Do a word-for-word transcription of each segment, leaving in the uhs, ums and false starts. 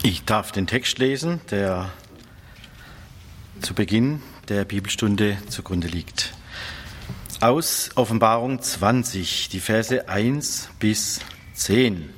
Ich darf den Text lesen, der zu Beginn der Bibelstunde zugrunde liegt. Aus Offenbarung zwanzig, die Verse eins bis zehn.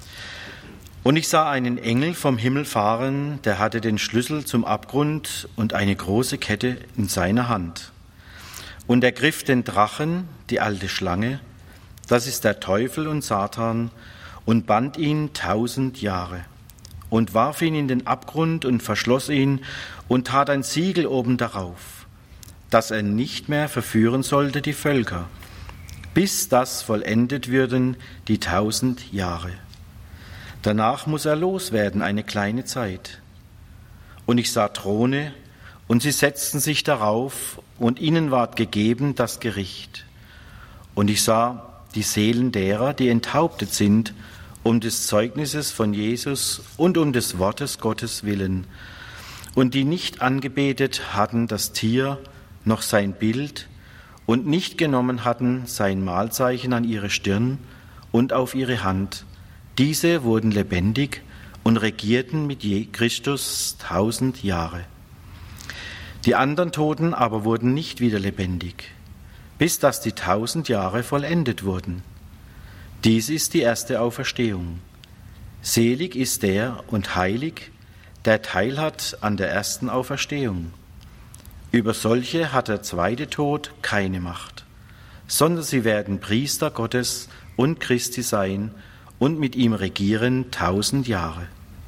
Und ich sah einen Engel vom Himmel fahren, der hatte den Schlüssel zum Abgrund und eine große Kette in seiner Hand. Und er griff den Drachen, die alte Schlange, das ist der Teufel und Satan, und band ihn tausend Jahre. Und warf ihn in den Abgrund und verschloss ihn und tat ein Siegel oben darauf, dass er nicht mehr verführen sollte die Völker, bis das vollendet würden die tausend Jahre. Danach muss er loswerden eine kleine Zeit. Und ich sah Throne, und sie setzten sich darauf, und ihnen ward gegeben das Gericht. Und ich sah die Seelen derer, die enthauptet sind, um des Zeugnisses von Jesus und um des Wortes Gottes willen, und die nicht angebetet hatten das Tier noch sein Bild und nicht genommen hatten sein Mahlzeichen an ihre Stirn und auf ihre Hand. Diese wurden lebendig und regierten mit Christus tausend Jahre. Die anderen Toten aber wurden nicht wieder lebendig, bis dass die tausend Jahre vollendet wurden. Dies ist die erste Auferstehung. Selig ist der und heilig, der Teil hat an der ersten Auferstehung. Über solche hat der zweite Tod keine Macht, sondern sie werden Priester Gottes und Christi sein und mit ihm regieren tausend Jahre.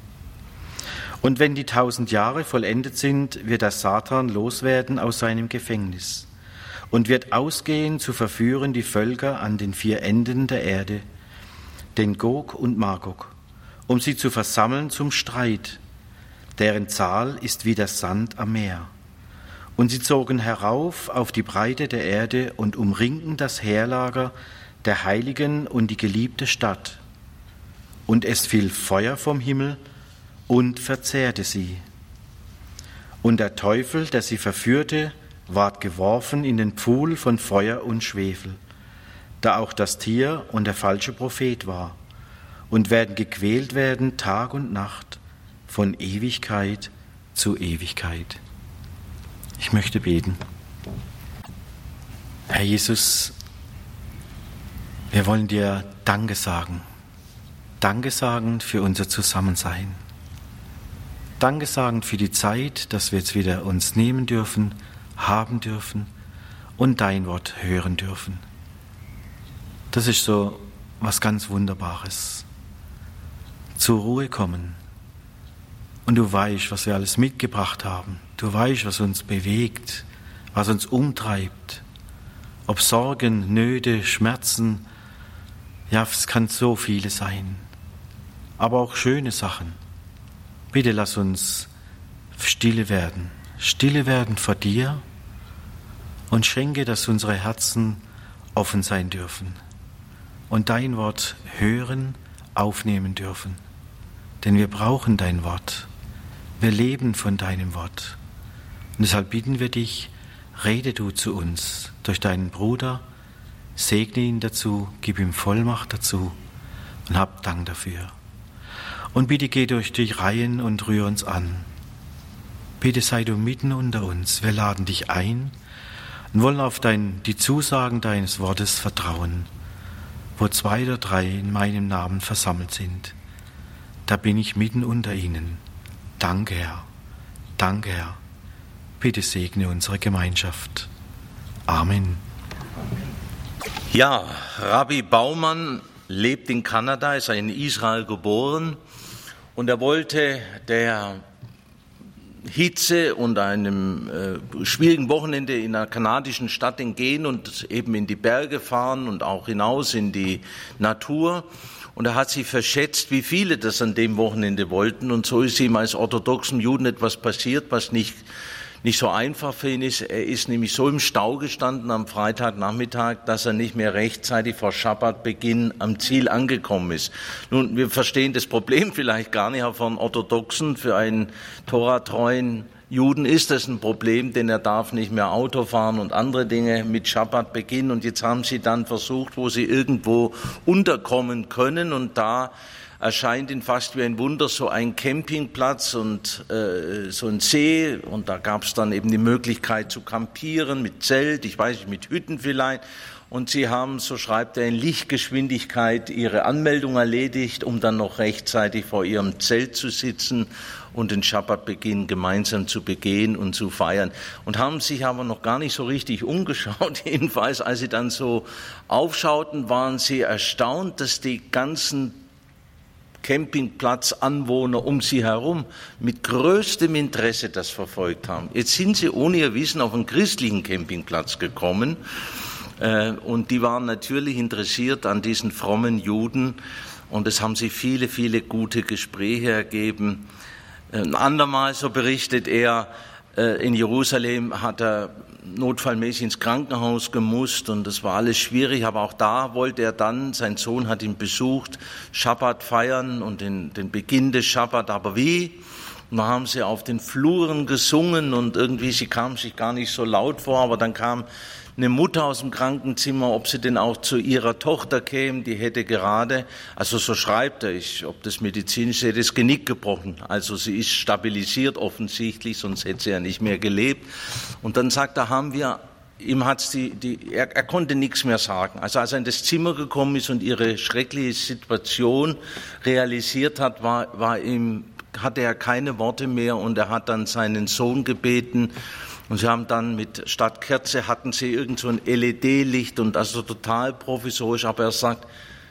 Und wenn die tausend Jahre vollendet sind, wird der Satan loswerden aus seinem Gefängnis und wird ausgehen zu verführen die Völker an den vier Enden der Erde, den Gog und Magog, um sie zu versammeln zum Streit, deren Zahl ist wie der Sand am Meer. Und sie zogen herauf auf die Breite der Erde und umringten das Heerlager der Heiligen und die geliebte Stadt. Und es fiel Feuer vom Himmel und verzehrte sie. Und der Teufel, der sie verführte, ward geworfen in den Pfuhl von Feuer und Schwefel, da auch das Tier und der falsche Prophet war, und werden gequält werden Tag und Nacht von Ewigkeit zu Ewigkeit. Ich möchte beten. Herr Jesus, wir wollen dir Danke sagen. Danke sagen für unser Zusammensein. Danke sagen für die Zeit, dass wir jetzt wieder uns nehmen dürfen, haben dürfen und dein Wort hören dürfen. Das ist so was ganz Wunderbares. Zur Ruhe kommen. Und du weißt, was wir alles mitgebracht haben. Du weißt, was uns bewegt, was uns umtreibt. Ob Sorgen, Nöte, Schmerzen, ja, es kann so viele sein. Aber auch schöne Sachen. Bitte lass uns stille werden. Stille werden vor dir und schenke, dass unsere Herzen offen sein dürfen und dein Wort hören, aufnehmen dürfen. Denn wir brauchen dein Wort. Wir leben von deinem Wort. Und deshalb bitten wir dich, rede du zu uns durch deinen Bruder, segne ihn dazu, gib ihm Vollmacht dazu und hab Dank dafür. Und bitte geh durch die Reihen und rühr uns an. Bitte sei du mitten unter uns. Wir laden dich ein und wollen auf dein, die Zusagen deines Wortes vertrauen. Wo zwei oder drei in meinem Namen versammelt sind, da bin ich mitten unter ihnen. Danke, Herr. Danke, Herr. Bitte segne unsere Gemeinschaft. Amen. Ja, Rabbi Baumann lebt in Kanada, ist in Israel geboren und er wollte der Hitze und einem äh, schwierigen Wochenende in einer kanadischen Stadt entgehen und eben in die Berge fahren und auch hinaus in die Natur. Und er hat sich verschätzt, wie viele das an dem Wochenende wollten. Und so ist ihm als orthodoxen Juden etwas passiert, was nicht nicht so einfach für ihn ist. Er ist nämlich so im Stau gestanden am Freitagnachmittag, dass er nicht mehr rechtzeitig vor Schabbatbeginn am Ziel angekommen ist. Nun, wir verstehen das Problem vielleicht gar nicht, aber von Orthodoxen, für einen Tora-treuen Juden ist das ein Problem, denn er darf nicht mehr Auto fahren und andere Dinge mit Schabbat beginnen. Und jetzt haben sie dann versucht, wo sie irgendwo unterkommen können, und da erscheint ihn fast wie ein Wunder, so ein Campingplatz und äh, so ein See. Und da gab es dann eben die Möglichkeit zu campieren mit Zelt, ich weiß nicht, mit Hütten vielleicht. Und sie haben, so schreibt er, in Lichtgeschwindigkeit ihre Anmeldung erledigt, um dann noch rechtzeitig vor ihrem Zelt zu sitzen und den Schabbatbeginn gemeinsam zu begehen und zu feiern. Und haben sich aber noch gar nicht so richtig umgeschaut. Jedenfalls, als sie dann so aufschauten, waren sie erstaunt, dass die ganzen Campingplatzanwohner um sie herum mit größtem Interesse das verfolgt haben. Jetzt sind sie ohne ihr Wissen auf einen christlichen Campingplatz gekommen. Und die waren natürlich interessiert an diesen frommen Juden. Und es haben sich viele, viele gute Gespräche ergeben. Ein andermal, so berichtet er, in Jerusalem hat er notfallmäßig ins Krankenhaus gemusst und das war alles schwierig, aber auch da wollte er dann, sein Sohn hat ihn besucht, Schabbat feiern und den, den Beginn des Schabbat, aber wie? Und da haben sie auf den Fluren gesungen und irgendwie, sie kamen sich gar nicht so laut vor, aber dann kam eine Mutter aus dem Krankenzimmer, ob sie denn auch zu ihrer Tochter käme, die hätte gerade, also so schreibt er, ich, ob das medizinisch, sie hätte das Genick gebrochen. Also sie ist stabilisiert offensichtlich, sonst hätte sie ja nicht mehr gelebt. Und dann sagt er, haben wir, ihm hat's die, die, er, er konnte nichts mehr sagen. Also als er in das Zimmer gekommen ist und ihre schreckliche Situation realisiert hat, war, war ihm, hatte er keine Worte mehr und er hat dann seinen Sohn gebeten. Und sie haben dann mit, statt Kerze hatten sie irgend so ein L E D-Licht und also total provisorisch. Aber er sagt,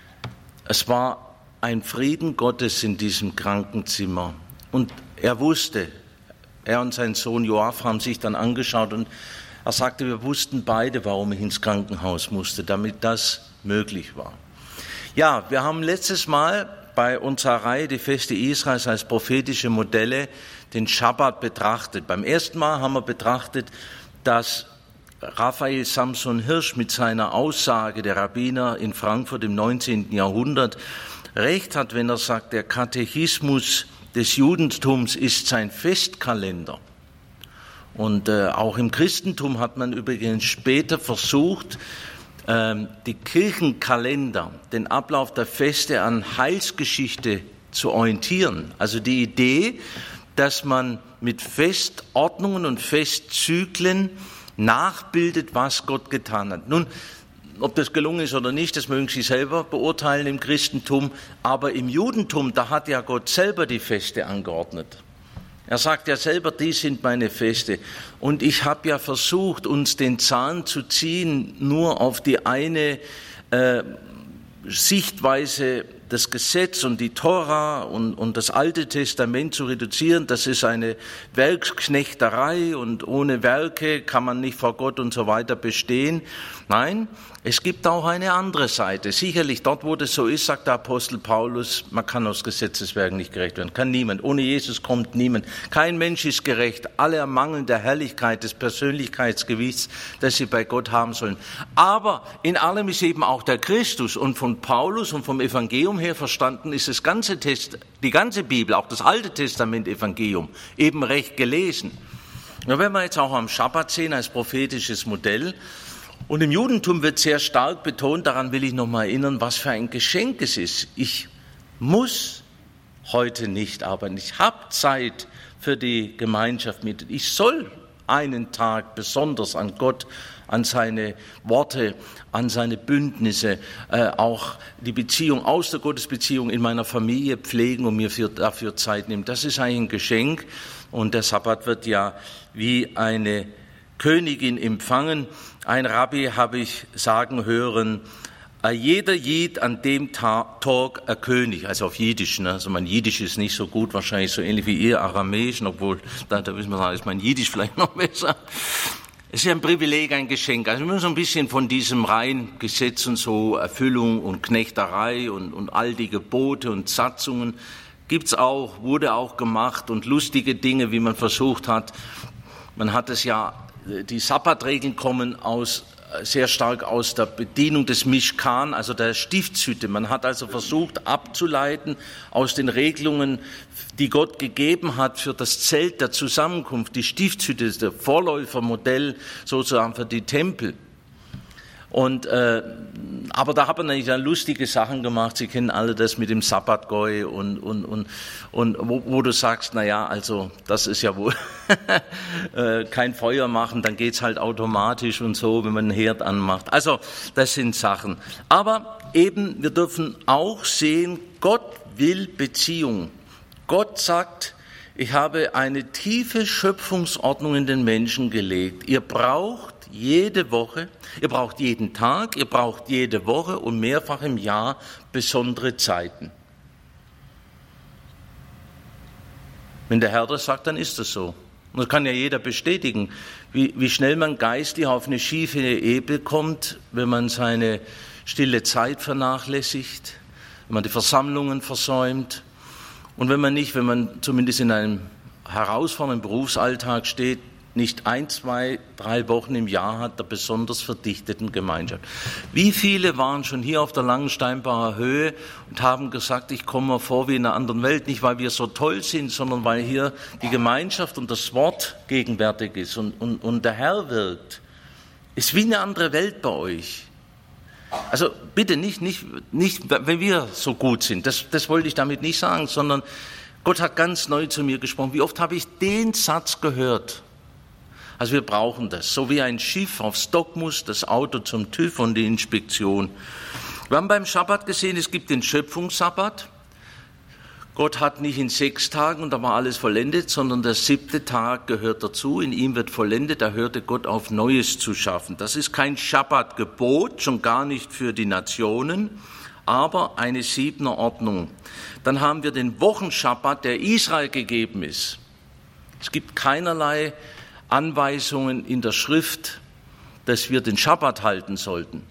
es war ein Frieden Gottes in diesem Krankenzimmer. Und er wusste, er und sein Sohn Joaf haben sich dann angeschaut und er sagte, wir wussten beide, warum ich ins Krankenhaus musste, damit das möglich war. Ja, wir haben letztes Mal bei unserer Reihe die Feste Israels als prophetische Modelle den Schabbat betrachtet. Beim ersten Mal haben wir betrachtet, dass Raphael Samson Hirsch mit seiner Aussage, der Rabbiner in Frankfurt im neunzehnten Jahrhundert, recht hat, wenn er sagt, der Katechismus des Judentums ist sein Festkalender. Und äh, auch im Christentum hat man übrigens später versucht, äh, die Kirchenkalender, den Ablauf der Feste an Heilsgeschichte zu orientieren. Also die Idee, dass man mit Festordnungen und Festzyklen nachbildet, was Gott getan hat. Nun, ob das gelungen ist oder nicht, das mögen Sie selber beurteilen im Christentum, aber im Judentum, da hat ja Gott selber die Feste angeordnet. Er sagt ja selber, die sind meine Feste. Und ich habe ja versucht, uns den Zahn zu ziehen, nur auf die eine äh, Sichtweise, das Gesetz und die Tora und, und das Alte Testament zu reduzieren, das ist eine Werksknechterei und ohne Werke kann man nicht vor Gott und so weiter bestehen. Nein, es gibt auch eine andere Seite. Sicherlich dort, wo das so ist, sagt der Apostel Paulus, man kann aus Gesetzeswerken nicht gerecht werden. Kann niemand. Ohne Jesus kommt niemand. Kein Mensch ist gerecht. Alle ermangeln der Herrlichkeit, des Persönlichkeitsgewichts, das sie bei Gott haben sollen. Aber in allem ist eben auch der Christus und von Paulus und vom Evangelium her verstanden ist das ganze Test, die ganze Bibel, auch das Alte Testament Evangelium, eben recht gelesen. Und wenn wir jetzt auch am Schabbat sehen als prophetisches Modell, und im Judentum wird sehr stark betont, daran will ich noch mal erinnern, was für ein Geschenk es ist. Ich muss heute nicht arbeiten, ich habe Zeit für die Gemeinschaft mit, ich soll einen Tag besonders an Gott, an seine Worte, an seine Bündnisse, äh, auch die Beziehung aus der Gottesbeziehung in meiner Familie pflegen und mir für, dafür Zeit nehmen. Das ist eigentlich ein Geschenk und der Sabbat wird ja wie eine Königin empfangen. Ein Rabbi habe ich sagen hören, jeder Jid an dem Tag a König, also auf Jiddisch, ne? Also mein Jiddisch ist nicht so gut, wahrscheinlich so ähnlich wie ihr Aramäisch, obwohl, da, da müssen wir sagen, ist mein Jiddisch vielleicht noch besser. Es ist ein Privileg, ein Geschenk. Also wir müssen so ein bisschen von diesem rein Gesetz und so, Erfüllung und Knechterei und, und all die Gebote und Satzungen gibt's auch, wurde auch gemacht und lustige Dinge, wie man versucht hat. Man hat es ja, die Sabbatregeln kommen aus, sehr stark aus der Bedienung des Mishkan, also der Stiftshütte. Man hat also versucht abzuleiten aus den Regelungen, die Gott gegeben hat für das Zelt der Zusammenkunft. Die Stiftshütte ist der Vorläufermodell sozusagen für die Tempel. Und, äh, aber da hat man natürlich dann lustige Sachen gemacht. Sie kennen alle das mit dem Sabbatgoi und, und, und, und wo, wo du sagst, na ja, also das ist ja wohl äh, kein Feuer machen, dann geht's halt automatisch und so, wenn man einen Herd anmacht. Also das sind Sachen. Aber eben, wir dürfen auch sehen, Gott will Beziehung. Gott sagt, ich habe eine tiefe Schöpfungsordnung in den Menschen gelegt. Ihr braucht jede Woche, ihr braucht jeden Tag, ihr braucht jede Woche und mehrfach im Jahr besondere Zeiten. Wenn der Herr das sagt, dann ist das so. Und das kann ja jeder bestätigen, wie, wie schnell man geistig auf eine schiefe Ebene kommt, wenn man seine stille Zeit vernachlässigt, wenn man die Versammlungen versäumt und wenn man nicht, wenn man zumindest in einem herausfordernden Berufsalltag steht, nicht ein, zwei, drei Wochen im Jahr hat der besonders verdichteten Gemeinschaft. Wie viele waren schon hier auf der Langensteinbacher Höhe und haben gesagt, ich komme mir vor wie in einer anderen Welt, nicht weil wir so toll sind, sondern weil hier die Gemeinschaft und das Wort gegenwärtig ist und, und, und der Herr wirkt. Ist wie eine andere Welt bei euch. Also bitte nicht, nicht, nicht, wenn wir so gut sind, das, das wollte ich damit nicht sagen, sondern Gott hat ganz neu zu mir gesprochen. Wie oft habe ich den Satz gehört? Also wir brauchen das, so wie ein Schiff aufs Dock muss, das Auto zum TÜV und die Inspektion. Wir haben beim Schabbat gesehen, es gibt den Schöpfungssabbat. Gott hat nicht in sechs Tagen und da war alles vollendet, sondern der siebte Tag gehört dazu. In ihm wird vollendet, da hörte Gott auf, Neues zu schaffen. Das ist kein Schabbatgebot, schon gar nicht für die Nationen, aber eine siebene Ordnung. Dann haben wir den Wochenschabbat, der Israel gegeben ist. Es gibt keinerlei Anweisungen in der Schrift, dass wir den Schabbat halten sollten.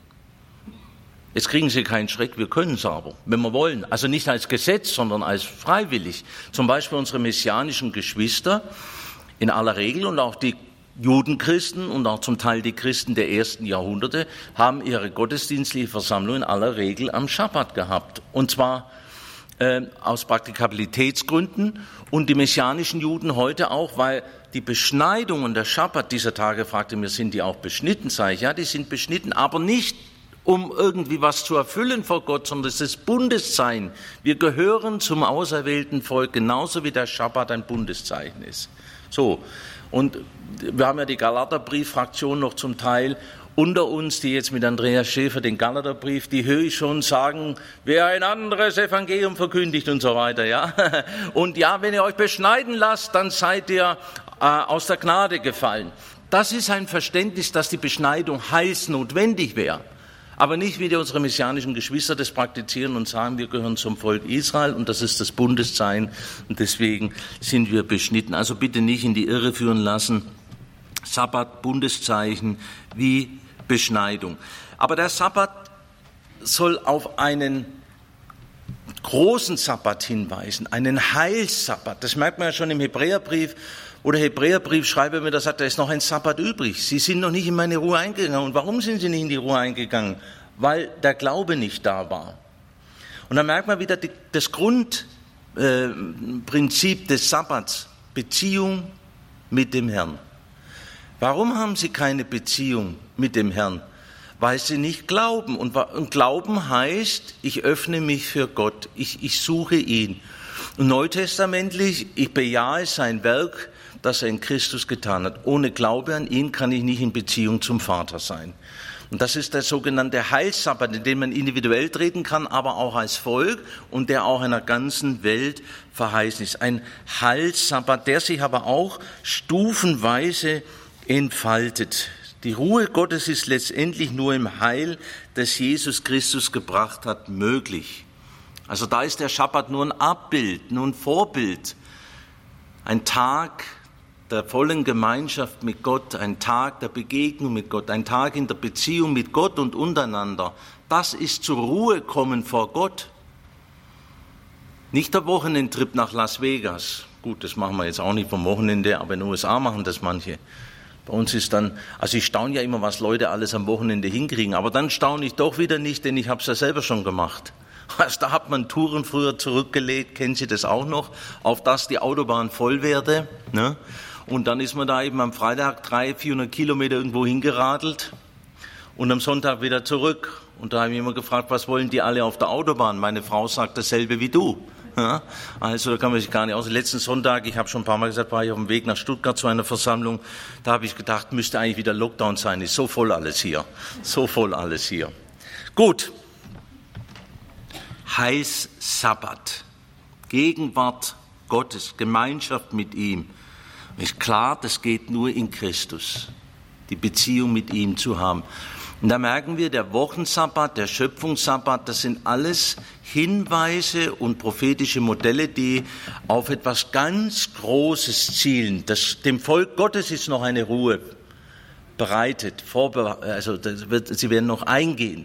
Jetzt kriegen Sie keinen Schreck, wir können es aber, wenn wir wollen. Also nicht als Gesetz, sondern als freiwillig. Zum Beispiel unsere messianischen Geschwister in aller Regel und auch die Judenchristen und auch zum Teil die Christen der ersten Jahrhunderte haben ihre gottesdienstliche Versammlung in aller Regel am Schabbat gehabt. Und zwar äh, aus Praktikabilitätsgründen und die messianischen Juden heute auch, weil die Beschneidungen der Schabbat dieser Tage, fragte mir, sind die auch beschnitten? Sag ich, ja, die sind beschnitten, aber nicht um irgendwie was zu erfüllen vor Gott, sondern es ist Bundeszeichen. Wir gehören zum auserwählten Volk, genauso wie der Schabbat ein Bundeszeichen ist. So, und wir haben ja die Galaterbrief-Fraktion noch zum Teil unter uns, die jetzt mit Andreas Schäfer den Galaterbrief, die höre ich schon sagen, wer ein anderes Evangelium verkündigt und so weiter, ja. Und ja, wenn ihr euch beschneiden lasst, dann seid ihr äh, aus der Gnade gefallen. Das ist ein Verständnis, dass die Beschneidung heilsnotwendig wäre. Aber nicht, wie die unsere messianischen Geschwister das praktizieren und sagen, wir gehören zum Volk Israel und das ist das Bundeszeichen und deswegen sind wir beschnitten. Also bitte nicht in die Irre führen lassen. Sabbat, Bundeszeichen wie Beschneidung. Aber der Sabbat soll auf einen großen Sabbat hinweisen, einen Heilssabbat. Das merkt man ja schon im Hebräerbrief, wo der Hebräerbriefschreiber mir das sagt, da ist noch ein Sabbat übrig. Sie sind noch nicht in meine Ruhe eingegangen. Und warum sind sie nicht in die Ruhe eingegangen? Weil der Glaube nicht da war. Und dann merkt man wieder die, das Grundprinzip äh, des Sabbats, Beziehung mit dem Herrn. Warum haben sie keine Beziehung mit dem Herrn? Weil sie nicht glauben. Und, und Glauben heißt, ich öffne mich für Gott, ich, ich suche ihn. Und neutestamentlich, ich bejahe sein Werk, das er in Christus getan hat. Ohne Glaube an ihn kann ich nicht in Beziehung zum Vater sein. Und das ist der sogenannte Heilssabbat, in den man individuell treten kann, aber auch als Volk und der auch einer ganzen Welt verheißen ist. Ein Heilssabbat, der sich aber auch stufenweise entfaltet. Die Ruhe Gottes ist letztendlich nur im Heil, das Jesus Christus gebracht hat, möglich. Also da ist der Schabbat nur ein Abbild, nur ein Vorbild. Ein Tag der vollen Gemeinschaft mit Gott, ein Tag der Begegnung mit Gott, ein Tag in der Beziehung mit Gott und untereinander. Das ist zur Ruhe kommen vor Gott. Nicht der Wochenendtrip nach Las Vegas. Gut, das machen wir jetzt auch nicht vom Wochenende, aber in den U S A machen das manche. Bei uns ist dann, also ich staune ja immer, was Leute alles am Wochenende hinkriegen, aber dann staune ich doch wieder nicht, denn ich habe es ja selber schon gemacht. Also da hat man Touren früher zurückgelegt, kennen Sie das auch noch, auf dass die Autobahn voll werde, ne? Und dann ist man da eben am Freitag dreihundert, vierhundert Kilometer irgendwo hingeradelt und am Sonntag wieder zurück. Und da habe ich immer gefragt, was wollen die alle auf der Autobahn? Meine Frau sagt dasselbe wie du. Ja, also da kann man sich gar nicht aus. Letzten Sonntag, ich habe schon ein paar Mal gesagt, war ich auf dem Weg nach Stuttgart zu einer Versammlung. Da habe ich gedacht, müsste eigentlich wieder Lockdown sein. Ist so voll alles hier. So voll alles hier. Gut. Heiß Sabbat. Gegenwart Gottes. Gemeinschaft mit ihm. Ist klar, das geht nur in Christus. Die Beziehung mit ihm zu haben. Und da merken wir, der Wochensabbat, der Schöpfungssabbat, das sind alles Hinweise und prophetische Modelle, die auf etwas ganz Großes zielen. Das, dem Volk Gottes ist noch eine Ruhe bereitet, vorbere- also das wird, sie werden noch eingehen.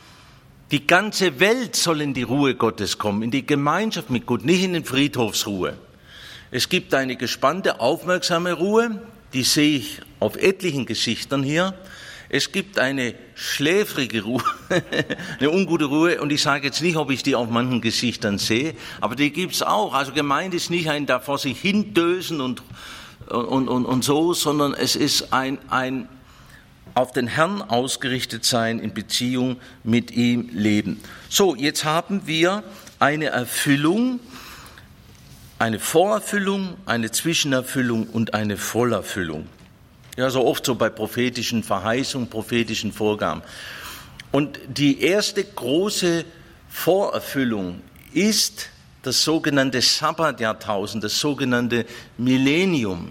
Die ganze Welt soll in die Ruhe Gottes kommen, in die Gemeinschaft mit Gott, nicht in den Friedhofsruhe. Es gibt eine gespannte, aufmerksame Ruhe, die sehe ich auf etlichen Gesichtern hier. Es gibt eine schläfrige Ruhe, eine ungute Ruhe, und ich sage jetzt nicht, ob ich die auf manchen Gesichtern sehe, aber die gibt's auch. Also gemeint ist nicht ein da vor sich hindösen und, und, und, und so, sondern es ist ein, ein auf den Herrn ausgerichtet sein, in Beziehung mit ihm leben. So, jetzt haben wir eine Erfüllung, eine Vorerfüllung, eine Zwischenerfüllung und eine Vollerfüllung. Ja, so oft so bei prophetischen Verheißungen, prophetischen Vorgaben. Und die erste große Vorerfüllung ist das sogenannte Sabbatjahrtausend, das sogenannte Millennium.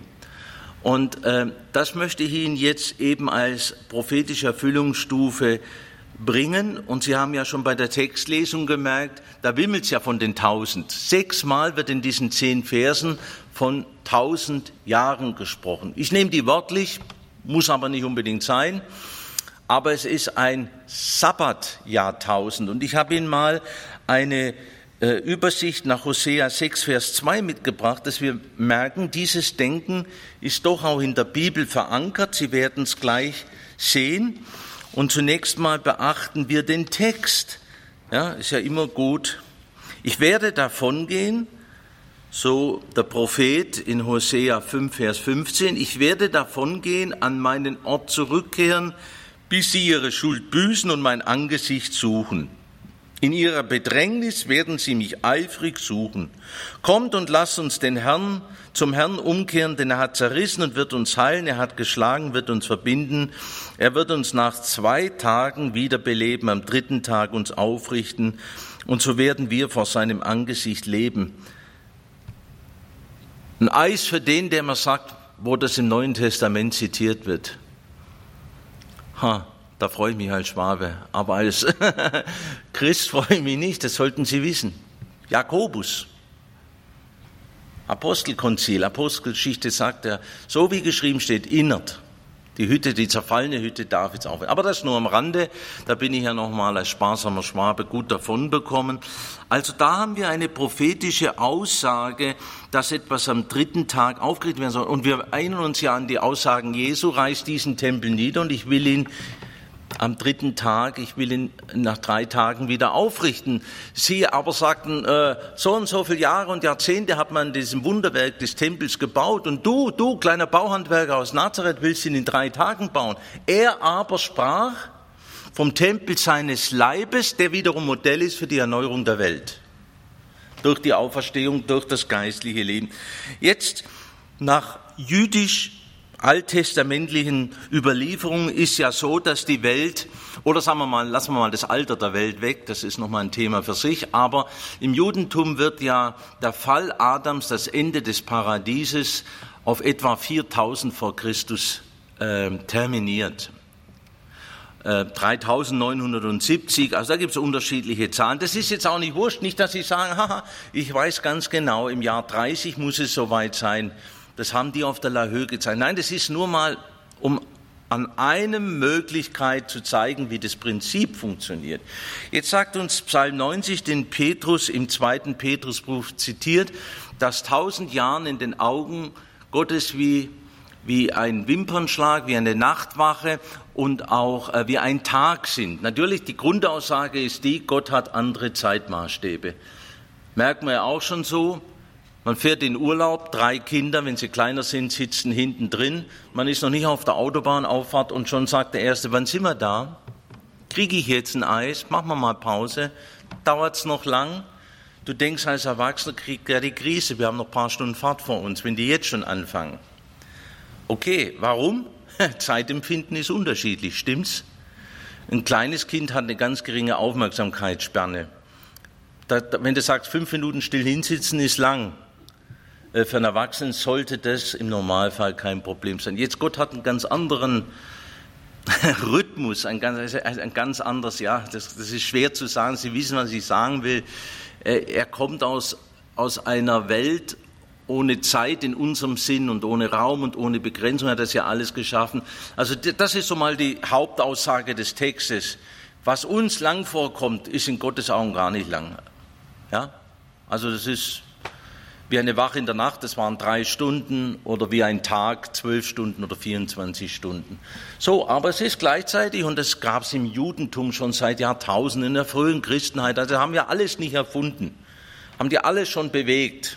Und äh, das möchte ich Ihnen jetzt eben als prophetische Erfüllungsstufe bringen. Und Sie haben ja schon bei der Textlesung gemerkt, da wimmelt's ja von den tausend. Sechsmal wird in diesen zehn Versen von tausend Jahren gesprochen. Ich nehme die wörtlich, muss aber nicht unbedingt sein, aber es ist ein Sabbatjahrtausend. Und ich habe Ihnen mal eine äh, Übersicht nach Hosea sechs, Vers zwei mitgebracht, dass wir merken, dieses Denken ist doch auch in der Bibel verankert. Sie werden es gleich sehen. Und zunächst mal beachten wir den Text. Ja, ist ja immer gut. Ich werde davongehen, so der Prophet in Hosea fünf, Vers fünfzehn, ich werde davongehen, an meinen Ort zurückkehren, bis sie ihre Schuld büßen und mein Angesicht suchen. In ihrer Bedrängnis werden sie mich eifrig suchen. Kommt und lasst uns den Herrn, zum Herrn umkehren, denn er hat zerrissen und wird uns heilen, er hat geschlagen, wird uns verbinden, er wird uns nach zwei Tagen wiederbeleben, am dritten Tag uns aufrichten, und so werden wir vor seinem Angesicht leben. Ein Eis für den, der mir sagt, wo das im Neuen Testament zitiert wird. Ha, da freue ich mich als Schwabe, aber als Christ freue ich mich nicht, das sollten Sie wissen. Jakobus, Apostelkonzil, Apostelgeschichte sagt er, so wie geschrieben steht, innert. Die Hütte, die zerfallene Hütte Davids auf. Aber das nur am Rande, da bin ich ja nochmal als sparsamer Schwabe gut davon bekommen. Also da haben wir eine prophetische Aussage, dass etwas am dritten Tag aufgerichtet werden soll. Und wir erinnern uns ja an die Aussagen Jesu, reißt diesen Tempel nieder und ich will ihn am dritten Tag, ich will ihn nach drei Tagen wieder aufrichten. Sie aber sagten, äh, so und so viele Jahre und Jahrzehnte hat man diesem Wunderwerk des Tempels gebaut und du, du kleiner Bauhandwerker aus Nazareth, willst ihn in drei Tagen bauen. Er aber sprach vom Tempel seines Leibes, der wiederum Modell ist für die Erneuerung der Welt. Durch die Auferstehung, durch das geistliche Leben. Jetzt nach jüdisch alttestamentlichen Überlieferungen ist ja so, dass die Welt, oder sagen wir mal, lassen wir mal das Alter der Welt weg, das ist nochmal ein Thema für sich, aber im Judentum wird ja der Fall Adams, das Ende des Paradieses, auf etwa viertausend vor Christus äh, terminiert. Äh, dreitausendneunhundertsiebzig, also da gibt es unterschiedliche Zahlen. Das ist jetzt auch nicht wurscht, nicht, dass Sie sagen, haha, ich weiß ganz genau, im Jahr dreißig muss es soweit sein. Das haben die auf der Lahö gezeigt. Nein, das ist nur mal, um an einer Möglichkeit zu zeigen, wie das Prinzip funktioniert. Jetzt sagt uns Psalm neunzig, den Petrus im zweiten Petrusbrief zitiert, dass tausend Jahre in den Augen Gottes wie, wie ein Wimpernschlag, wie eine Nachtwache und auch äh, wie ein Tag sind. Natürlich, die Grundaussage ist die, Gott hat andere Zeitmaßstäbe. Merkt man ja auch schon so. Man fährt in Urlaub, drei Kinder, wenn sie kleiner sind, sitzen hinten drin. Man ist noch nicht auf der Autobahnauffahrt und schon sagt der Erste, wann sind wir da? kriege ich jetzt ein Eis, machen wir mal Pause, dauert es noch lang? Du denkst, als Erwachsener kriegt ja die Krise, wir haben noch ein paar Stunden Fahrt vor uns, wenn die jetzt schon anfangen. Okay, warum? Zeitempfinden ist unterschiedlich, stimmt's? Ein kleines Kind hat eine ganz geringe Aufmerksamkeitsspanne. Da, da, wenn du sagst, fünf Minuten still hinsitzen ist lang, äh, für einen Erwachsenen sollte das im Normalfall kein Problem sein. Jetzt, Gott hat einen ganz anderen Rhythmus, ein ganz, ein ganz anderes, ja, das, das ist schwer zu sagen, Sie wissen, was ich sagen will. Äh, er kommt aus, aus einer Welt ohne Zeit in unserem Sinn und ohne Raum und ohne Begrenzung, hat das ja alles geschaffen. Also das ist so mal die Hauptaussage des Textes. Was uns lang vorkommt, ist in Gottes Augen gar nicht lang. Ja? Also das ist wie eine Wache in der Nacht, das waren drei Stunden, oder wie ein Tag, zwölf Stunden oder vierundzwanzig Stunden. So, aber es ist gleichzeitig, und das gab es im Judentum schon seit Jahrtausenden, in der frühen Christenheit, also haben wir alles nicht erfunden, haben die alles schon bewegt.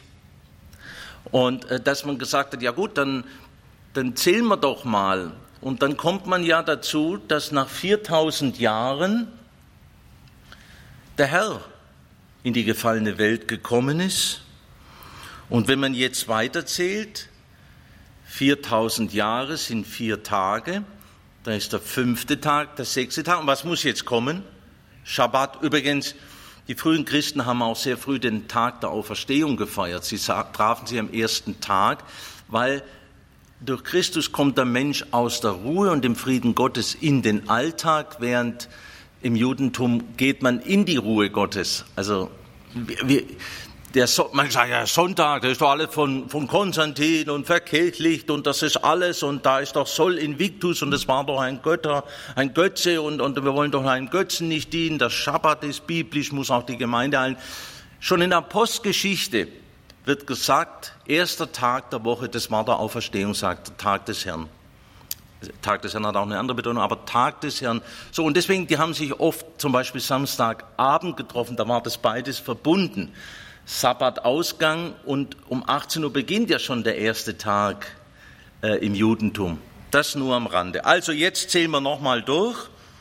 Und äh, dass man gesagt hat, ja gut, dann, dann zählen wir doch mal. Und dann kommt man ja dazu, dass nach viertausend Jahren der Herr in die gefallene Welt gekommen ist. Und wenn man jetzt weiterzählt, viertausend Jahre sind vier Tage, da ist der fünfte Tag, der sechste Tag. Und was muss jetzt kommen? Schabbat. Übrigens, die frühen Christen haben auch sehr früh den Tag der Auferstehung gefeiert. Sie trafen sich am ersten Tag, weil durch Christus kommt der Mensch aus der Ruhe und dem Frieden Gottes in den Alltag, während im Judentum geht man in die Ruhe Gottes. Also wir, der so- man sagt ja Sonntag, das ist doch alles von, von Konstantin und verkirchlicht und das ist alles und da ist doch Sol Invictus und das war doch ein Götter, ein Götze und, und wir wollen doch einem Götzen nicht dienen. Der Schabbat ist biblisch, muss auch die Gemeinde halten. Schon in der Apostelgeschichte wird gesagt, erster Tag der Woche, das war der Auferstehungstag, der Tag des Herrn. Tag des Herrn hat auch eine andere Bedeutung, aber Tag des Herrn. So, und deswegen, die haben sich oft zum Beispiel Samstagabend getroffen, da war das beides verbunden. Sabbatausgang und um achtzehn Uhr beginnt ja schon der erste Tag äh, im Judentum. Das nur am Rande. Also jetzt zählen wir nochmal durch.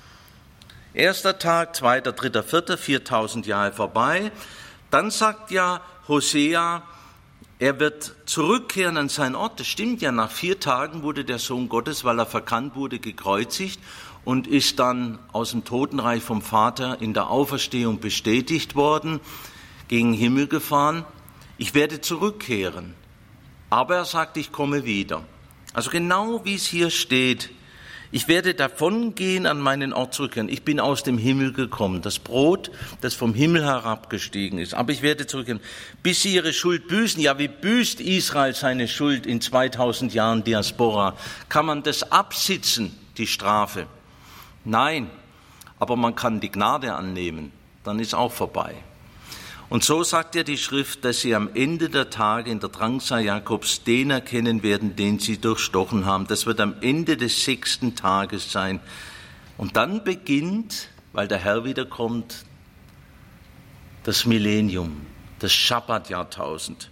Erster Tag, zweiter, dritter, vierter, viertausend Jahre vorbei. Dann sagt ja Hosea, er wird zurückkehren an seinen Ort. Das stimmt ja, nach vier Tagen wurde der Sohn Gottes, weil er verkannt wurde, gekreuzigt und ist dann aus dem Totenreich vom Vater in der Auferstehung bestätigt worden, gegen den Himmel gefahren. Ich werde zurückkehren, aber er sagt, ich komme wieder. Also genau wie es hier steht, ich werde davongehen, an meinen Ort zurückkehren. Ich bin aus dem Himmel gekommen, das Brot, das vom Himmel herabgestiegen ist. Aber ich werde zurückkehren, bis sie ihre Schuld büßen. Ja, wie büßt Israel seine Schuld in zweitausend Jahren Diaspora? Kann man das absitzen, die Strafe? Nein, aber man kann die Gnade annehmen, dann ist auch vorbei. Und so sagt ja die Schrift, dass sie am Ende der Tage in der Drangsal Jakobs den erkennen werden, den sie durchstochen haben. Das wird am Ende des sechsten Tages sein. Und dann beginnt, weil der Herr wiederkommt, das Millennium, das Schabbat-Jahrtausend.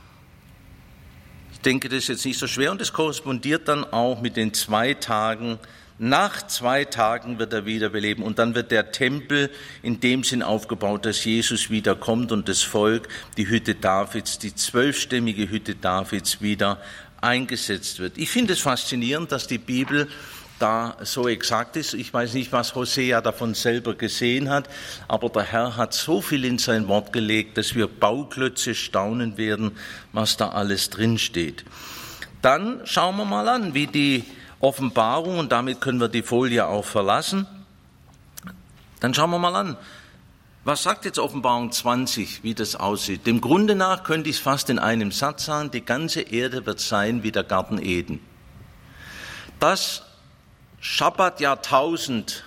Ich denke, das ist jetzt nicht so schwer und es korrespondiert dann auch mit den zwei Tagen. Nach zwei Tagen wird er wiederbeleben und dann wird der Tempel in dem Sinn aufgebaut, dass Jesus wiederkommt und das Volk, die Hütte Davids, die zwölfstämmige Hütte Davids wieder eingesetzt wird. Ich finde es faszinierend, dass die Bibel da so exakt ist. Ich weiß nicht, was Hosea davon selber gesehen hat, aber der Herr hat so viel in sein Wort gelegt, dass wir Bauklötze staunen werden, was da alles drinsteht. Dann schauen wir mal an, wie die Offenbarung, und damit können wir die Folie auch verlassen. Dann schauen wir mal an, was sagt jetzt Offenbarung zwanzig, wie das aussieht. Dem Grunde nach könnte ich es fast in einem Satz sagen, die ganze Erde wird sein wie der Garten Eden. Das Schabbat-Jahrtausend,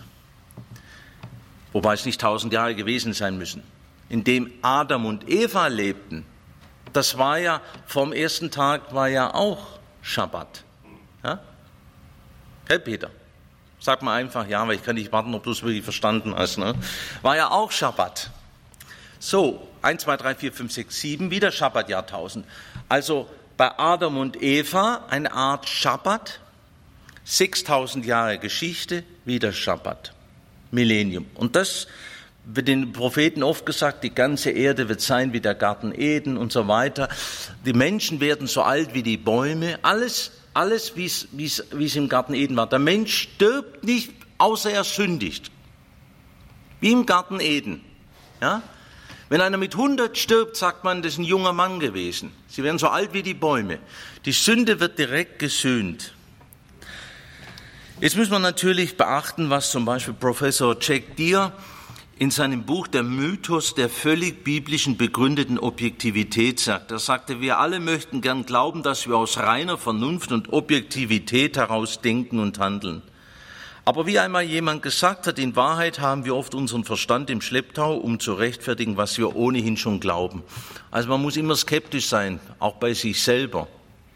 wobei es nicht tausend Jahre gewesen sein müssen, in dem Adam und Eva lebten, das war ja, vom ersten Tag war ja auch Schabbat. Ja? Herr Peter, sag mal einfach ja, weil ich kann nicht warten, ob du es wirklich verstanden hast. Ne? War ja auch Schabbat. So, eins, zwei, drei, vier, fünf, sechs, sieben, wieder Schabbat-Jahrtausend. Also bei Adam und Eva eine Art Schabbat, sechstausend Jahre Geschichte, wieder Schabbat. Millennium. Und das wird den Propheten oft gesagt, die ganze Erde wird sein wie der Garten Eden und so weiter. Die Menschen werden so alt wie die Bäume. Alles, alles wie es, wie es, wie es im Garten Eden war. Der Mensch stirbt nicht, außer er sündigt. Wie im Garten Eden. Ja? Wenn einer mit hundert stirbt, sagt man, das ist ein junger Mann gewesen. Sie werden so alt wie die Bäume. Die Sünde wird direkt gesühnt. Jetzt muss man natürlich beachten, was zum Beispiel Professor Jack Deere in seinem Buch Der Mythos der völlig biblischen begründeten Objektivität sagt. Er sagte, wir alle möchten gern glauben, dass wir aus reiner Vernunft und Objektivität heraus denken und handeln. Aber wie einmal jemand gesagt hat, in Wahrheit haben wir oft unseren Verstand im Schlepptau, um zu rechtfertigen, was wir ohnehin schon glauben. Also man muss immer skeptisch sein, auch bei sich selber.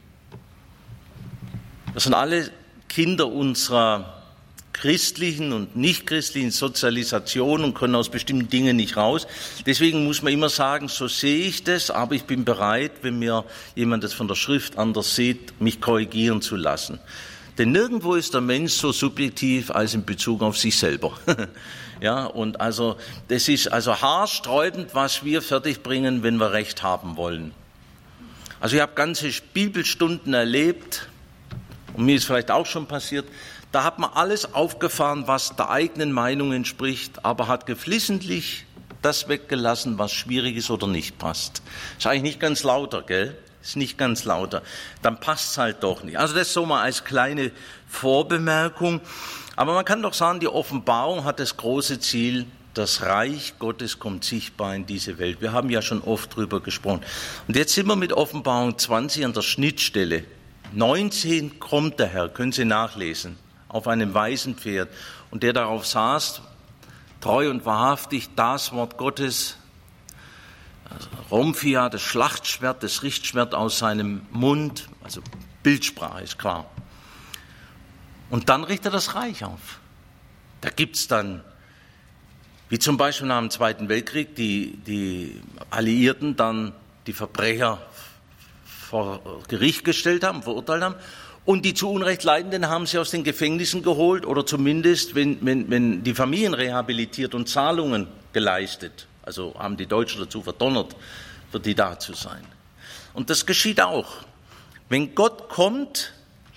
Das sind alle Kinder unserer christlichen und nicht-christlichen Sozialisation und können aus bestimmten Dingen nicht raus. Deswegen muss man immer sagen, so sehe ich das, aber ich bin bereit, wenn mir jemand das von der Schrift anders sieht, mich korrigieren zu lassen. Denn nirgendwo ist der Mensch so subjektiv als in Bezug auf sich selber. Ja, und also das ist also haarsträubend, was wir fertigbringen, wenn wir Recht haben wollen. Also ich habe ganze Bibelstunden erlebt, und mir ist vielleicht auch schon passiert, da hat man alles aufgefahren, was der eigenen Meinung entspricht, aber hat geflissentlich das weggelassen, was schwierig ist oder nicht passt. Ist eigentlich nicht ganz lauter, gell? Ist nicht ganz lauter. Dann passt es halt doch nicht. Also das so mal als kleine Vorbemerkung. Aber man kann doch sagen, die Offenbarung hat das große Ziel, das Reich Gottes kommt sichtbar in diese Welt. Wir haben ja schon oft drüber gesprochen. Und jetzt sind wir mit Offenbarung zwanzig an der Schnittstelle. neunzehn kommt der Herr, können Sie nachlesen, auf einem weißen Pferd. Und der darauf saß, treu und wahrhaftig, das Wort Gottes, also Romphia, das Schlachtschwert, das Richtschwert aus seinem Mund, also Bildsprache ist klar. Und dann richtet er das Reich auf. Da gibt's dann, wie zum Beispiel nach dem Zweiten Weltkrieg, die, die Alliierten dann die Verbrecher vor Gericht gestellt haben, verurteilt haben. Und die zu Unrecht Leidenden haben sie aus den Gefängnissen geholt oder zumindest, wenn, wenn, wenn die Familien rehabilitiert und Zahlungen geleistet. Also haben die Deutschen dazu verdonnert, für die da zu sein. Und das geschieht auch. Wenn Gott kommt,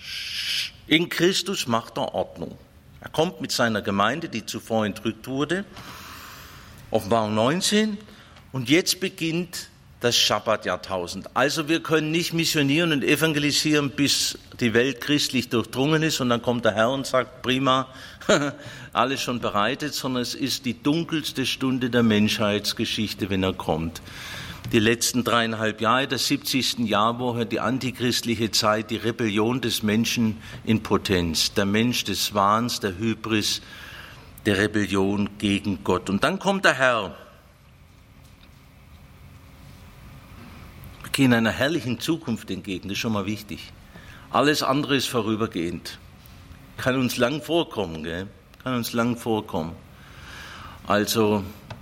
in Christus macht er Ordnung. Er kommt mit seiner Gemeinde, die zuvor entrückt wurde, Offenbarung neunzehn, und jetzt beginnt das Schabbatjahrtausend. Also wir können nicht missionieren und evangelisieren, bis die Welt christlich durchdrungen ist und dann kommt der Herr und sagt, prima, alles schon bereitet, sondern es ist die dunkelste Stunde der Menschheitsgeschichte, wenn er kommt. Die letzten dreieinhalb Jahre der siebzigsten Jahrwoche, die antichristliche Zeit, die Rebellion des Menschen in Potenz, der Mensch des Wahns, der Hybris, der Rebellion gegen Gott. Und dann kommt der Herr. Wir gehen einer herrlichen Zukunft entgegen, das ist schon mal wichtig. Alles andere ist vorübergehend. Kann uns lang vorkommen, gell? Kann uns lang vorkommen. Also,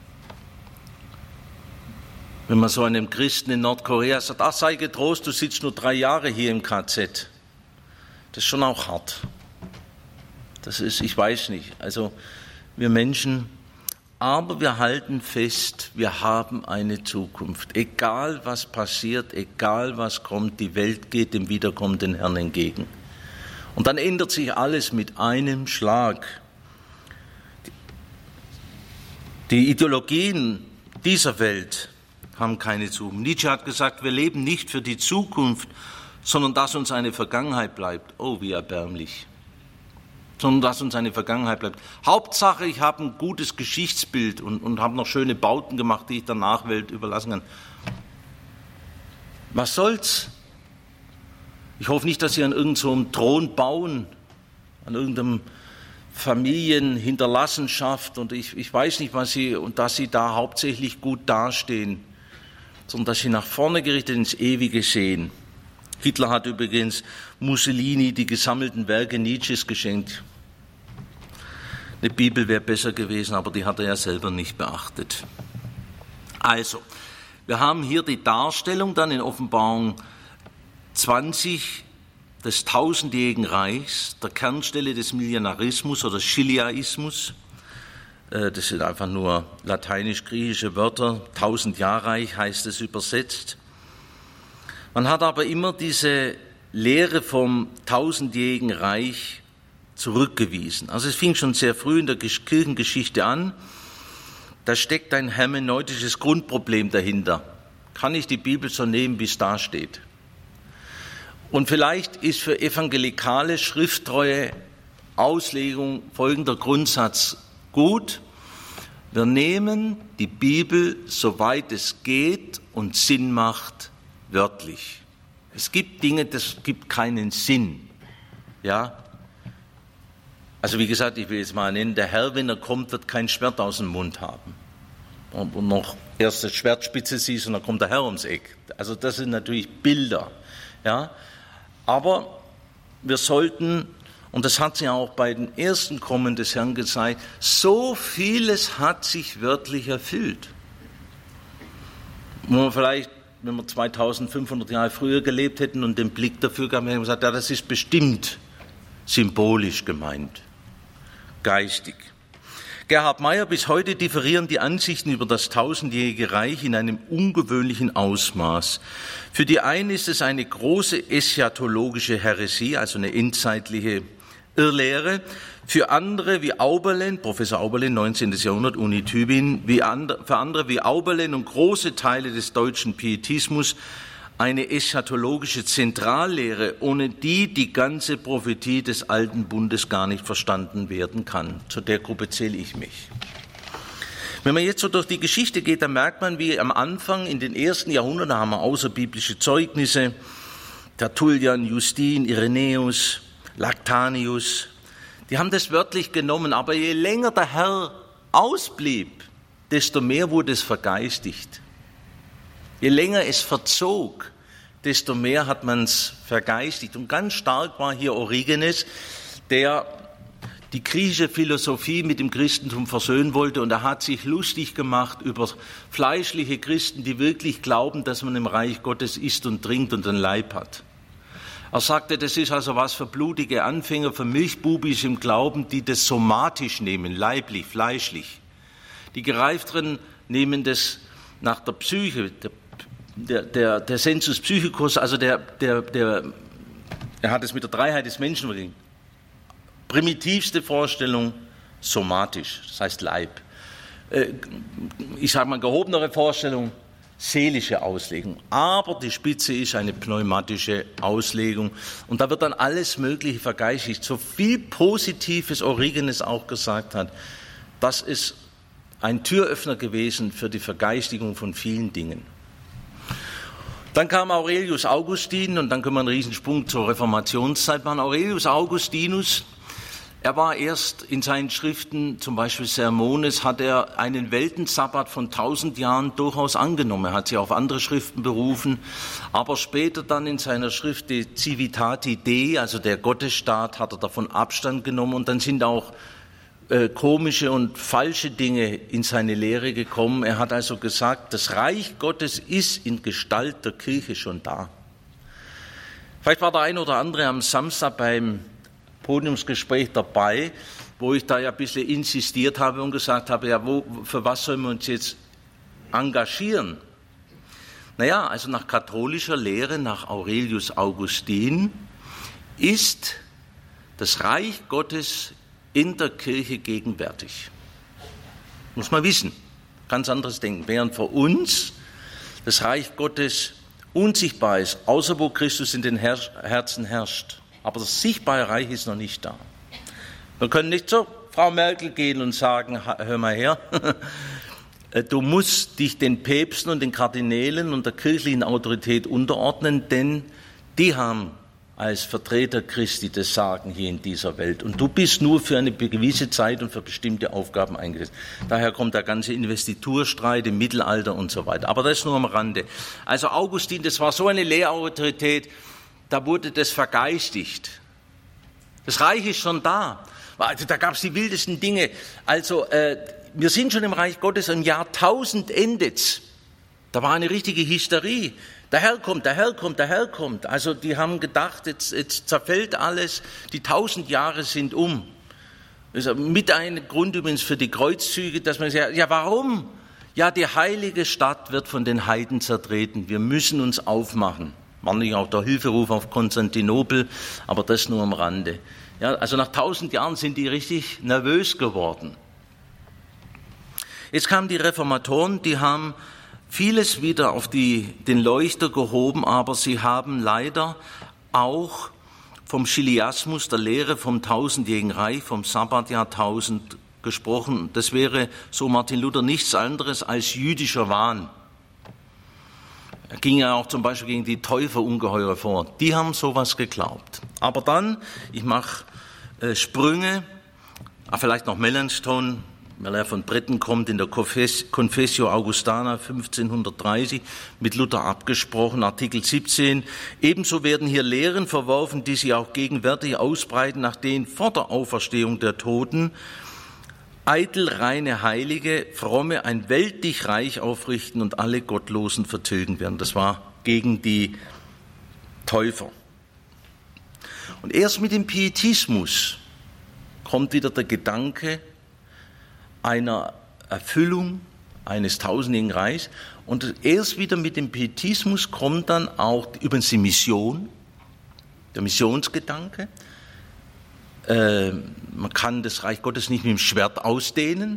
wenn man so einem Christen in Nordkorea sagt, ach, sei getrost, du sitzt nur drei Jahre hier im K Z. Das ist schon auch hart. Das ist, ich weiß nicht, also wir Menschen, aber wir halten fest, wir haben eine Zukunft. Egal was passiert, egal was kommt, die Welt geht dem wiederkommenden Herrn entgegen. Und dann ändert sich alles mit einem Schlag. Die Ideologien dieser Welt haben keine Zukunft. Nietzsche hat gesagt, wir leben nicht für die Zukunft, sondern dass uns eine Vergangenheit bleibt. Oh, wie erbärmlich. Sondern dass uns eine Vergangenheit bleibt. Hauptsache, ich habe ein gutes Geschichtsbild und, und habe noch schöne Bauten gemacht, die ich der Nachwelt überlassen kann. Was soll's? Ich hoffe nicht, dass Sie an irgendeinem so Thron bauen, an irgendeinem Familienhinterlassenschaft und ich, ich weiß nicht, was Sie, und dass Sie da hauptsächlich gut dastehen, sondern dass Sie nach vorne gerichtet ins Ewige sehen. Hitler hat übrigens Mussolini die gesammelten Werke Nietzsches geschenkt. Eine Bibel wäre besser gewesen, aber die hat er ja selber nicht beachtet. Also, wir haben hier die Darstellung dann in Offenbarung zwanzig des tausendjährigen Reichs, der Kernstelle des Millenarismus oder Chiliaismus. Das sind einfach nur lateinisch-griechische Wörter. Tausendjahrreich heißt es übersetzt. Man hat aber immer diese Lehre vom tausendjährigen Reich zurückgewiesen. Also es fing schon sehr früh in der Kirchengeschichte an. Da steckt ein hermeneutisches Grundproblem dahinter. Kann ich die Bibel so nehmen, wie es da steht? Und vielleicht ist für evangelikale, schrifttreue Auslegung folgender Grundsatz gut: Wir nehmen die Bibel, soweit es geht und Sinn macht, wörtlich. Es gibt Dinge, das gibt keinen Sinn. Ja? Also wie gesagt, ich will jetzt mal nennen, der Herr, wenn er kommt, wird kein Schwert aus dem Mund haben. Und noch erst das Schwertspitze siehst und dann kommt der Herr ums Eck. Also das sind natürlich Bilder. Ja? Aber wir sollten, und das hat sich auch bei den ersten Kommen des Herrn gezeigt, so vieles hat sich wörtlich erfüllt. Wo wir vielleicht, wenn wir zweitausendfünfhundert Jahre früher gelebt hätten und den Blick dafür gehabt hätten, gesagt, ja, das ist bestimmt symbolisch gemeint, geistig. Gerhard Meyer: Bis heute differieren die Ansichten über das tausendjährige Reich in einem ungewöhnlichen Ausmaß. Für die einen ist es eine große eschatologische Häresie, also eine endzeitliche Irrlehre. Für andere wie Auberlen, Professor Auberlen, neunzehnten Jahrhundert, Uni Tübingen, wie and, für andere wie Auberlen und große Teile des deutschen Pietismus eine eschatologische Zentrallehre, ohne die die ganze Prophetie des Alten Bundes gar nicht verstanden werden kann. Zu der Gruppe zähle ich mich. Wenn man jetzt so durch die Geschichte geht, dann merkt man, wie am Anfang in den ersten Jahrhunderten, da haben wir außerbiblische Zeugnisse, Tertullian, Justin, Irenäus, Lactanius, die haben das wörtlich genommen, aber je länger der Herr ausblieb, desto mehr wurde es vergeistigt. Je länger es verzog, desto mehr hat man es vergeistigt. Und ganz stark war hier Origenes, der die griechische Philosophie mit dem Christentum versöhnen wollte, und er hat sich lustig gemacht über fleischliche Christen, die wirklich glauben, dass man im Reich Gottes isst und trinkt und einen Leib hat. Er sagte, das ist also was für blutige Anfänger, für Milchbubis im Glauben, die das somatisch nehmen, leiblich, fleischlich. Die Gereifteren nehmen das nach der Psyche, der Der, der, der Sensus Psychicus, also der, der, der, er hat es mit der Dreiheit des Menschen verglichen. Primitivste Vorstellung, somatisch, das heißt Leib. Ich sage mal, gehobenere Vorstellung, seelische Auslegung. Aber die Spitze ist eine pneumatische Auslegung. Und da wird dann alles Mögliche vergeistigt. So viel Positives Origenes auch gesagt hat, das ist ein Türöffner gewesen für die Vergeistigung von vielen Dingen. Dann kam Aurelius Augustin, und dann können wir einen Riesensprung zur Reformationszeit machen. Aurelius Augustinus, er war erst in seinen Schriften, zum Beispiel Sermones, hat er einen Weltensabbat von tausend Jahren durchaus angenommen. Er hat sich auf andere Schriften berufen, aber später dann in seiner Schrift De Civitate Dei, also der Gottesstaat, hat er davon Abstand genommen, und dann sind auch äh, komische und falsche Dinge in seine Lehre gekommen. Er hat also gesagt, das Reich Gottes ist in Gestalt der Kirche schon da. Vielleicht war der ein oder andere am Samstag beim Podiumsgespräch dabei, wo ich da ja ein bisschen insistiert habe und gesagt habe, ja, wo, für was sollen wir uns jetzt engagieren? Naja, also nach katholischer Lehre, nach Aurelius Augustin, ist das Reich Gottes in der Kirche gegenwärtig. Muss man wissen. Ganz anderes Denken. Während für uns das Reich Gottes unsichtbar ist, außer wo Christus in den Her- Herzen herrscht. Aber das sichtbare Reich ist noch nicht da. Wir können nicht zur Frau Merkel gehen und sagen, hör mal her, du musst dich den Päpsten und den Kardinälen und der kirchlichen Autorität unterordnen, denn die haben als Vertreter Christi das Sagen hier in dieser Welt. Und du bist nur für eine gewisse Zeit und für bestimmte Aufgaben eingesetzt. Daher kommt der ganze Investiturstreit im Mittelalter und so weiter. Aber das ist nur am Rande. Also Augustin, das war so eine Lehrautorität, da wurde das vergeistigt. Das Reich ist schon da. Also, da gab es die wildesten Dinge. Also äh, wir sind schon im Reich Gottes, im Jahrtausend endet's. Da war eine richtige Hysterie. Der Herr kommt, der Herr kommt, der Herr kommt. Also die haben gedacht, jetzt, jetzt zerfällt alles, die tausend Jahre sind um. Das ist mit ein Grund übrigens für die Kreuzzüge, dass man sagt, ja warum? Ja, die heilige Stadt wird von den Heiden zertreten. Wir müssen uns aufmachen. War nicht auch der Hilferuf auf Konstantinopel, aber das nur am Rande. Ja, also nach tausend Jahren sind die richtig nervös geworden. Jetzt kamen die Reformatoren, die haben vieles wieder auf die, den Leuchter gehoben, aber sie haben leider auch vom Chiliasmus, der Lehre vom tausendjährigen Reich, vom Sabbatjahrtausend gesprochen. Das wäre, so Martin Luther, nichts anderes als jüdischer Wahn. Er ging ja auch zum Beispiel gegen die Täuferungeheure vor. Die haben sowas geglaubt. Aber dann, ich mache äh, Sprünge, ah, vielleicht noch Melanchthon, weil er von Bretten kommt, in der Confessio Augustana fünfzehnhundertdreißig mit Luther abgesprochen, Artikel siebzehn. Ebenso werden hier Lehren verworfen, die sich auch gegenwärtig ausbreiten, nach denen vor der Auferstehung der Toten eitel, reine Heilige, fromme ein weltlich Reich aufrichten und alle Gottlosen vertilgen werden. Das war gegen die Täufer. Und erst mit dem Pietismus kommt wieder der Gedanke einer Erfüllung eines tausendjährigen Reichs. Und erst wieder mit dem Pietismus kommt dann auch übrigens die Mission, der Missionsgedanke. Äh, man kann das Reich Gottes nicht mit dem Schwert ausdehnen,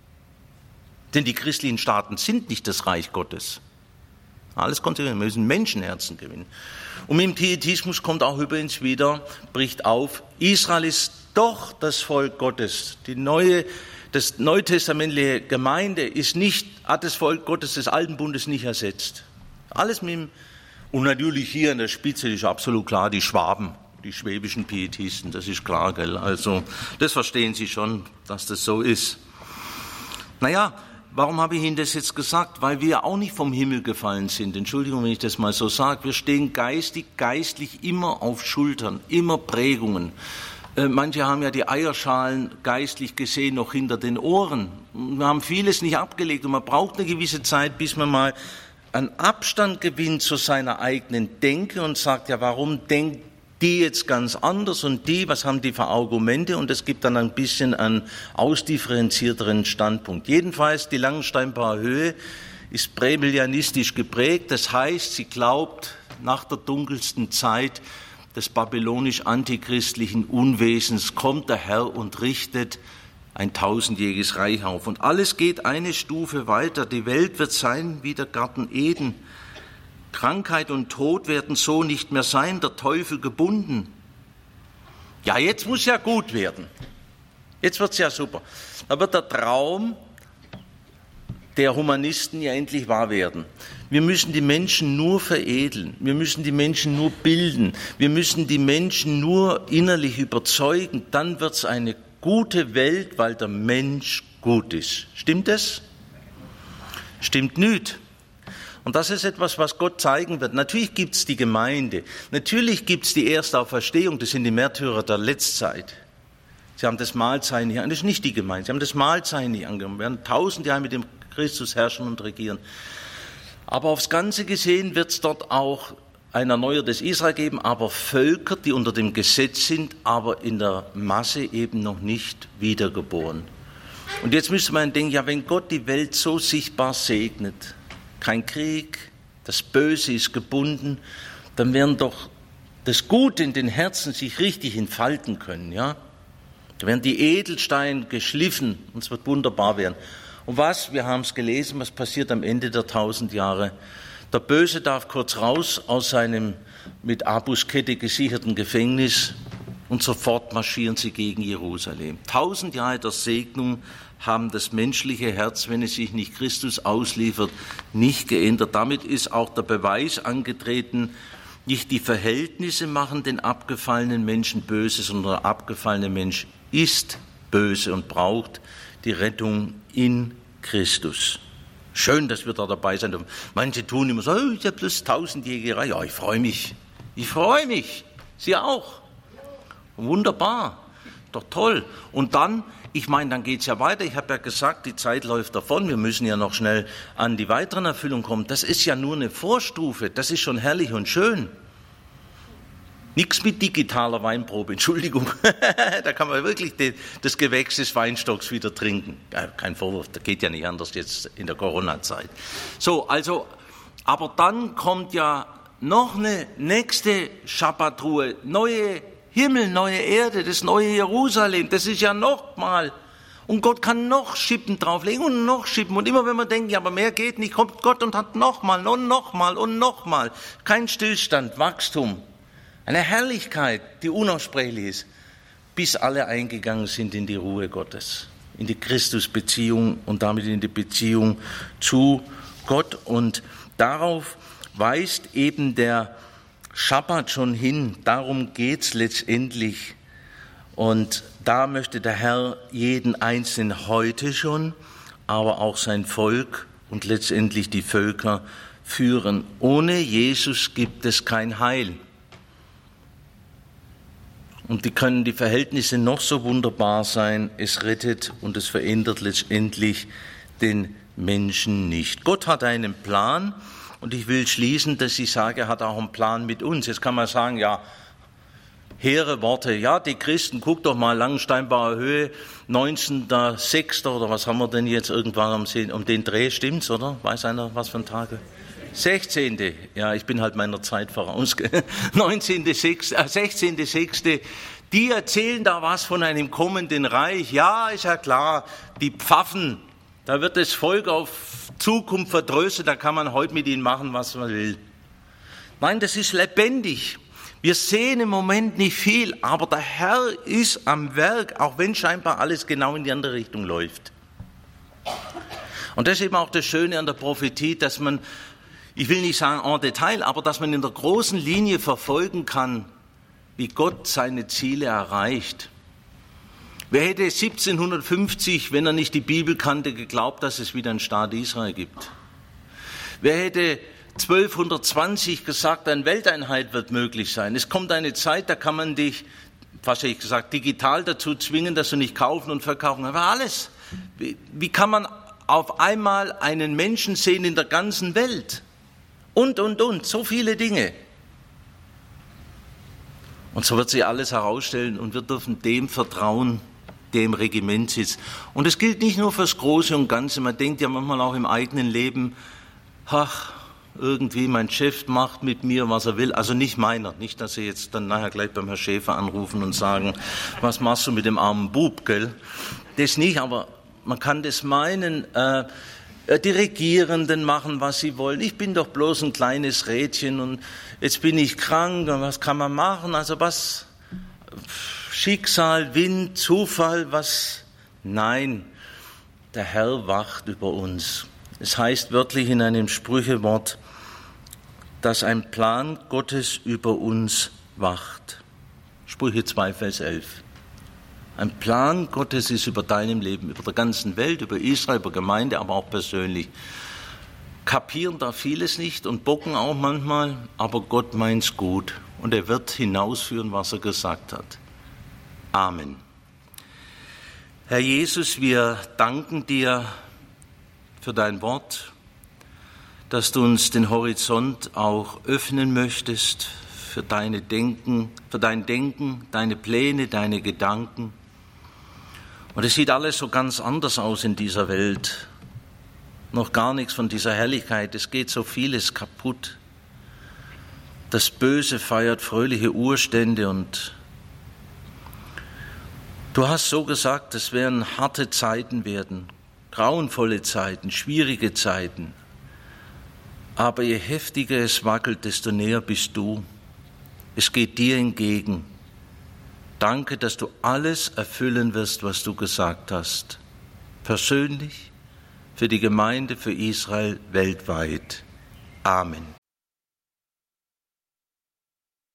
denn die christlichen Staaten sind nicht das Reich Gottes. Alles konzentrieren, wir müssen Menschenherzen gewinnen. Und mit dem Pietismus kommt auch übrigens wieder, bricht auf, Israel ist doch das Volk Gottes. Die neue Das neutestamentliche Gemeinde ist nicht, hat das Volk Gottes des Alten Bundes nicht ersetzt. Alles mit dem, und natürlich hier an der Spitze ist absolut klar, die Schwaben, die schwäbischen Pietisten, das ist klar, gell? Also, das verstehen Sie schon, dass das so ist. Naja, warum habe ich Ihnen das jetzt gesagt? Weil wir auch nicht vom Himmel gefallen sind. Entschuldigung, wenn ich das mal so sage. Wir stehen geistig, geistlich immer auf Schultern, immer Prägungen. Manche haben ja die Eierschalen geistlich gesehen noch hinter den Ohren. Wir haben vieles nicht abgelegt und man braucht eine gewisse Zeit, bis man mal einen Abstand gewinnt zu seiner eigenen Denke und sagt, ja, warum denkt die jetzt ganz anders und die, was haben die für Argumente? Und es gibt dann ein bisschen einen ausdifferenzierteren Standpunkt. Jedenfalls, die Langensteinbacher Höhe ist prämillianistisch geprägt. Das heißt, sie glaubt, nach der dunkelsten Zeit des babylonisch-antichristlichen Unwesens kommt der Herr und richtet ein tausendjähriges Reich auf. Und alles geht eine Stufe weiter. Die Welt wird sein wie der Garten Eden. Krankheit und Tod werden so nicht mehr sein, der Teufel gebunden. Ja, jetzt muss ja gut werden. Jetzt wird's ja super. Da wird der Traum der Humanisten ja endlich wahr werden. Wir müssen die Menschen nur veredeln, wir müssen die Menschen nur bilden, wir müssen die Menschen nur innerlich überzeugen, dann wird es eine gute Welt, weil der Mensch gut ist. Stimmt das? Stimmt nicht. Und das ist etwas, was Gott zeigen wird. Natürlich gibt es die Gemeinde, natürlich gibt es die Erstauferstehung, das sind die Märtyrer der Letztzeit. Sie haben das Mahlzeichen nicht angenommen, das ist nicht die Gemeinde, sie haben das Mahlzeichen nicht angenommen, wir werden tausend Jahre mit dem Christus herrschen und regieren. Aber aufs Ganze gesehen wird es dort auch ein erneuertes Israel geben, aber Völker, die unter dem Gesetz sind, aber in der Masse eben noch nicht wiedergeboren. Und jetzt müsste man denken, ja, wenn Gott die Welt so sichtbar segnet, kein Krieg, das Böse ist gebunden, dann werden doch das Gute in den Herzen sich richtig entfalten können, ja? Da werden die Edelsteine geschliffen und es wird wunderbar werden. Und was, wir haben es gelesen, was passiert am Ende der tausend Jahre? Der Böse darf kurz raus aus seinem mit Abuskette gesicherten Gefängnis und sofort marschieren sie gegen Jerusalem. Tausend Jahre der Segnung haben das menschliche Herz, wenn es sich nicht Christus ausliefert, nicht geändert. Damit ist auch der Beweis angetreten, nicht die Verhältnisse machen den abgefallenen Menschen böse, sondern der abgefallene Mensch ist böse und braucht die Rettung in Christus. Schön, dass wir da dabei sind. Manche tun immer so, oh, ich habe bloß tausendjährige Reihe. Ja, ich freue mich. Ich freue mich. Sie auch. Wunderbar. Doch toll. Und dann, ich meine, dann geht es ja weiter. Ich habe ja gesagt, die Zeit läuft davon. Wir müssen ja noch schnell an die weiteren Erfüllungen kommen. Das ist ja nur eine Vorstufe. Das ist schon herrlich und schön. Nichts mit digitaler Weinprobe, Entschuldigung. Da kann man wirklich das Gewächs des Weinstocks wieder trinken. Kein Vorwurf, das geht ja nicht anders jetzt in der Corona-Zeit. So, also, aber dann kommt ja noch eine nächste Schabbatruhe, neue Himmel, neue Erde, das neue Jerusalem, das ist ja nochmal. Und Gott kann noch Schippen drauflegen und noch Schippen. Und immer wenn man denkt, ja, aber mehr geht nicht, kommt Gott und hat nochmal und nochmal und nochmal. Kein Stillstand, Wachstum. Eine Herrlichkeit, die unaussprechlich ist, bis alle eingegangen sind in die Ruhe Gottes, in die Christusbeziehung und damit in die Beziehung zu Gott. Und darauf weist eben der Schabbat schon hin, darum geht's letztendlich. Und da möchte der Herr jeden Einzelnen heute schon, aber auch sein Volk und letztendlich die Völker führen. Ohne Jesus gibt es kein Heil. Und die können die Verhältnisse noch so wunderbar sein, es rettet und es verändert letztendlich den Menschen nicht. Gott hat einen Plan und ich will schließen, dass ich sage, er hat auch einen Plan mit uns. Jetzt kann man sagen, ja, hehre Worte, ja, die Christen, guck doch mal, Langensteinbacher Höhe, neunzehnter sechster oder was haben wir denn jetzt irgendwann am sehen, um den Dreh, stimmt's, oder? Weiß einer, was für ein Tage? sechzehnte Ja, ich bin halt meiner Zeit voraus. neunzehnte sechzehnte sechste Die erzählen da was von einem kommenden Reich. Ja, ist ja klar, die Pfaffen, da wird das Volk auf Zukunft vertröstet, da kann man heute mit ihnen machen, was man will. Nein, das ist lebendig. Wir sehen im Moment nicht viel, aber der Herr ist am Werk, auch wenn scheinbar alles genau in die andere Richtung läuft. Und das ist eben auch das Schöne an der Prophetie, dass man, ich will nicht sagen en Detail, aber dass man in der großen Linie verfolgen kann, wie Gott seine Ziele erreicht. Wer hätte siebzehnhundertfünfzig, wenn er nicht die Bibel kannte, geglaubt, dass es wieder einen Staat Israel gibt? Wer hätte zwölfhundertzwanzig gesagt, eine Welteinheit wird möglich sein? Es kommt eine Zeit, da kann man dich, fast hätte ich gesagt, digital dazu zwingen, dass du nicht kaufen und verkaufen. Aber alles. Wie, wie kann man auf einmal einen Menschen sehen in der ganzen Welt? Und, und, und. So viele Dinge. Und so wird sich alles herausstellen und wir dürfen dem vertrauen, der im Regiment sitzt. Und es gilt nicht nur fürs Große und Ganze. Man denkt ja manchmal auch im eigenen Leben, ach, irgendwie mein Chef macht mit mir, was er will. Also nicht meiner. Nicht, dass Sie jetzt dann nachher gleich beim Herrn Schäfer anrufen und sagen, was machst du mit dem armen Bub, gell? Das nicht, aber man kann das meinen, äh, die Regierenden machen, was sie wollen. Ich bin doch bloß ein kleines Rädchen und jetzt bin ich krank und was kann man machen? Also was, Schicksal, Wind, Zufall, was? Nein, der Herr wacht über uns. Es heißt wörtlich in einem Sprüchewort, dass ein Plan Gottes über uns wacht. Sprüche zwei, Vers elf. Ein Plan Gottes ist über deinem Leben, über der ganzen Welt, über Israel, über Gemeinde, aber auch persönlich. Kapieren da vieles nicht und bocken auch manchmal, aber Gott meint's gut und er wird hinausführen, was er gesagt hat. Amen. Herr Jesus, wir danken dir für dein Wort, dass du uns den Horizont auch öffnen möchtest für deine Denken, für dein Denken, deine Pläne, deine Gedanken. Und es sieht alles so ganz anders aus in dieser Welt. Noch gar nichts von dieser Herrlichkeit. Es geht so vieles kaputt. Das Böse feiert fröhliche Urstände und du hast so gesagt, es werden harte Zeiten werden, grauenvolle Zeiten, schwierige Zeiten. Aber je heftiger es wackelt, desto näher bist du. Es geht dir entgegen. Danke, dass du alles erfüllen wirst, was du gesagt hast. Persönlich, für die Gemeinde, für Israel, weltweit. Amen.